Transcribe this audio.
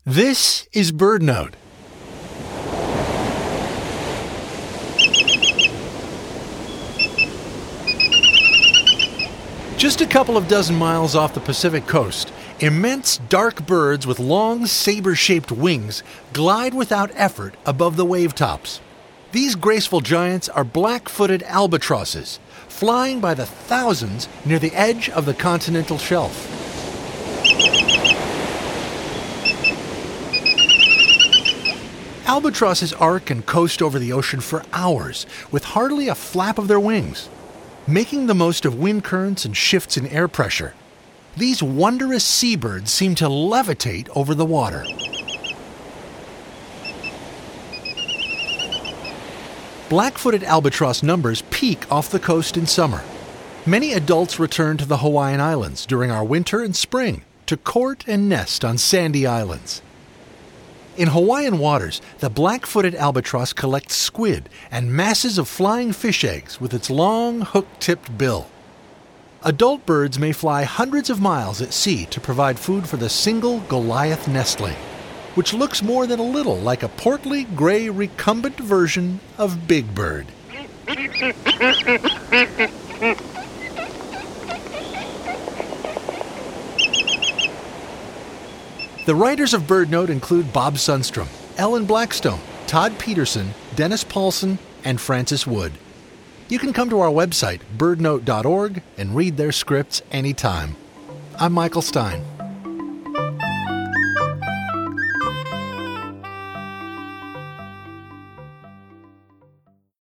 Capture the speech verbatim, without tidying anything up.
This is BirdNote. Just a couple of dozen miles off the Pacific coast, immense dark birds with long saber-shaped wings glide without effort above the wave tops. These graceful giants are black-footed albatrosses, flying by the thousands near the edge of the continental shelf. Albatrosses arc and coast over the ocean for hours with hardly a flap of their wings, making the most of wind currents and shifts in air pressure. These wondrous seabirds seem to levitate over the water. Black-footed albatross numbers peak off the coast in summer. Many adults return to the Hawaiian Islands during our winter and spring to court and nest on sandy islands. In Hawaiian waters, the black-footed albatross collects squid and masses of flying fish eggs with its long, hook-tipped bill. Adult birds may fly hundreds of miles at sea to provide food for the single Goliath nestling, which looks more than a little like a portly, gray, recumbent version of Big Bird. The writers of BirdNote include Bob Sundstrom, Ellen Blackstone, Todd Peterson, Dennis Paulson, and Francis Wood. You can come to our website, bird note dot org, and read their scripts anytime. I'm Michael Stein.